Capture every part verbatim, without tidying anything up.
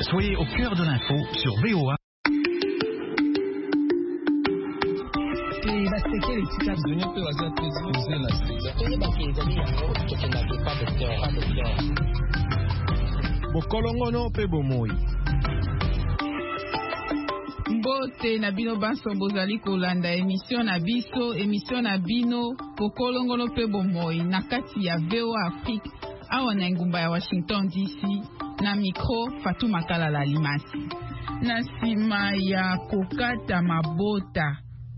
Soyez au cœur de l'info sur V O A. Bokolongono pe bomoi. Mbote na bino baso bozali kolanda émission na biso émission na bino Bokolongono pe bomoi na kati ya V O A Afrique awa na ngumba ya Washington D C na micro Fatou Makalala Limasi. Na sima ya kokata mabota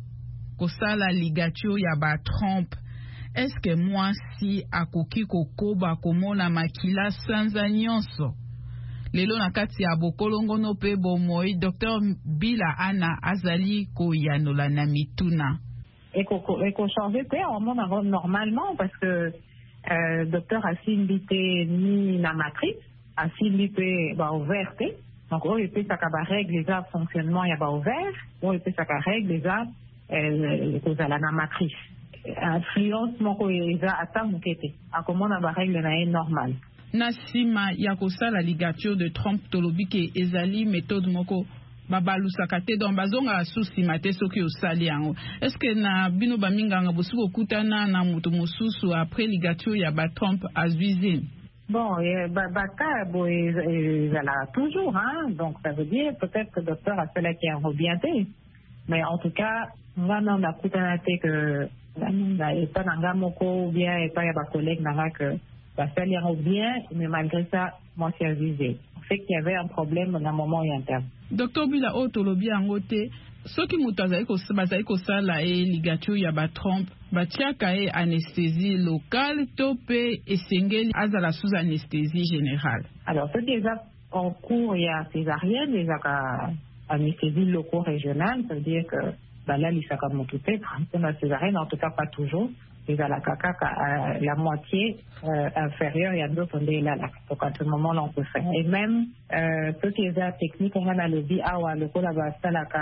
kosala ligature ya ba Trump, est-ce que moi si akoki kokoba komona makila sanza nyonso? Lelo na kati ya Bokolongono pe bomoi Docteur Bila Ana azali koyanola na mituna. Et qu'on change pe en monde normalement parce que euh, docteur a simbilité ni la matrice a simbilité ba ouverte. Donc on peut ça ka règle les a fonctionnement ya ba ouvert, on peut ça ka règle les a euh cause la matrice. Influence moko eza ata mukete. A comment na ba règle na est normale. Na sima ya kosala ligature de Trump tolobi ke ezali méthode moko babalusaka te donc bazonga susima te soki osali yango. Est-ce que na bino baminganga bosu bokutana na moto mosusu après ligature ya ba Trump azwizine? Bon, eh, bah, bah, cas, bon, elle a toujours, hein, donc ça veut dire peut-être que le docteur a fait la qui a rebienté. Mais en tout cas, moi, non, on a coupé un thé que, et pas dans Gamoko, ou bien, et pas, il y a des collègues, n'a que, ça fait lire bien, mais malgré ça, moi, c'est avisé. Fait qu'il y avait un problème dans un moment où il y a un terme. Docteur Bila Otolobi Angote, ce qui m'utazai ko sala e ligature ya ba Trump, batiaka e anesthésie locale, topé et sengeli azala sous anesthésie générale. Alors, ce qui est en cours, il y a césarienne, il y a anesthésie loco-régionale, ça veut dire que, bah là, il s'est comme tout être, la césarienne, en tout cas pas toujours. Il y a la caca, la moitié euh, inférieure, il y a d'autres là, là. Donc à ce moment-là, on peut faire. Et même, euh, ce qui est la technique, on a le dit, ah ouais, le coup là-bas, ça là,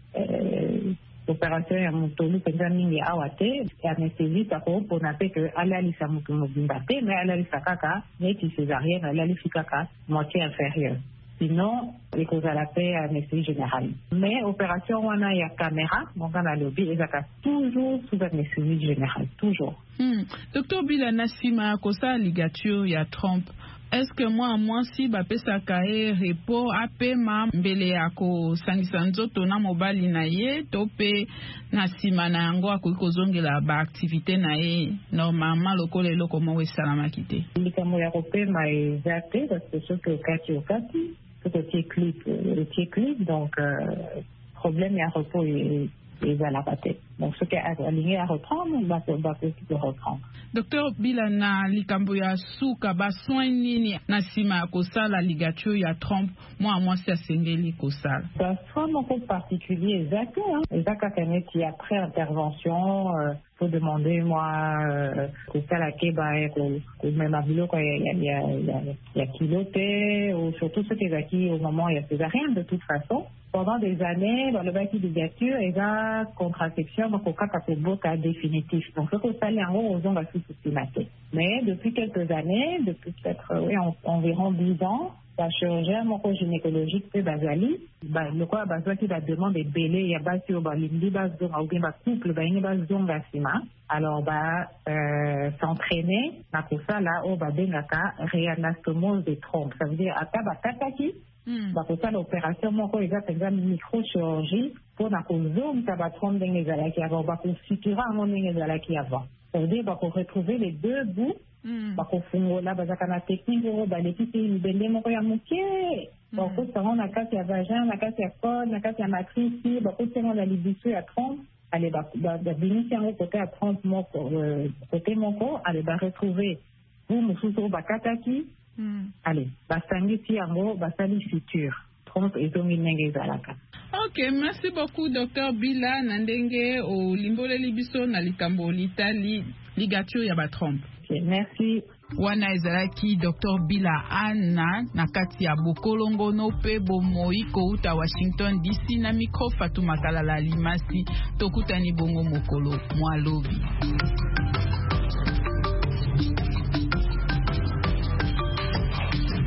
l'opération, il y a mon tolu, c'est un mini awate, et anesthésie, ça peut pour naper que, ala li sa moutou moubimbate, mais ala li sa caca, mais qui césarienne, ala li fi caca, moitié inférieure. Sinon, les causes à la paix, anesthésie générale. Mais opération, on a, il y a caméra, donc on a le lobby, et ça toujours sous anesthésie générale, toujours. Hmm. Docteur Bila Nassima, kosa ligature, il y a Trump. Est-ce que moi, moi, si, bah, pesa kae, repos, ape, ma, mbele ako, sangisanzo, tona mobali na ye, tope, Nassima na yango, ako, kozonge la, ba, activité na ye, normalement, loko, le, loko, mo, we, salamakite. Likamo ya kope, ma, e, zate, parce que ce que, kati, o, kati, ce que, tie clip, le tie clip, donc, euh, problème, il y a repos, et, et à la pâté. Donc, ce qui est aligné à reprendre, on va peut-être reprendre. Docteur Bilana likambo ya suka ba soin nini na sima kosala ligature ya Trump moi moi c'est sengeli kosala. Ça soin mon compte particulier exact hein. Exact quand il y a après intervention euh, faut demander moi euh, kosala ke ba ko même à bilo quoi il y a il y a il y a il y a kiloté ou surtout ce qui est acquis au moment il y a césarienne de toute façon. Pendant des années, dans le bâti de ligature, il y a contraception, donc au cas où c'est définitif. Donc, ce qu'on s'allie en haut, on va sous-estimater. Mais depuis quelques années, depuis peut-être oui, en, environ dix ans, la chirurgien gynécologique c'est basali, bah, le quoi, bah, qui va demander de belé, il y a bas sur bah, l'indi bas zonga, ou bien bah, couple, bah, il bas zonga sima. Alors, bah, euh, s'entraîner, bah, pour ça, là, oh, bah, bengaka, réanastomose des trompes. Ça veut dire, à ta, bah, tataki. Mm. Bah, pour ça, l'opération, moi, quand il y a, par exemple, microchirurgie, pour la zoom, ça va prendre des qui avant, bah, pour suturer un moment qui avant. Ça veut dire, bah, pour retrouver les deux bouts, mm. bah, pour faire, là, bah, ça, la technique, bah, l'équipe, il bende, mon, il y a moutier. Bah, pour ça, on a cassé à vagin, on a cassé à code, on a cassé à matrice, bah, pour ça, on a l'ébissue à trente. Allez, bah, bah, bah, bénéficier un côté à trente, mon, euh, côté mon corps, allez, bah, retrouver, vous, mon sous-sous, bah, kataki. Mm. Allez, basangi tiango, basali futur. Trompe et dominenge zalaka. Ok, merci beaucoup, docteur Bila Nandenge, au Limbole Libiso, na likambo l'Italie, ligature ya ba Trump. Ok, merci. Wana ezalaki docteur Bila Ana, na kati ya Bokolongono pe bomoi kouta Washington D C na micro Fatou Makalala Limasi, tokutani bongo mokolo, mwalobi.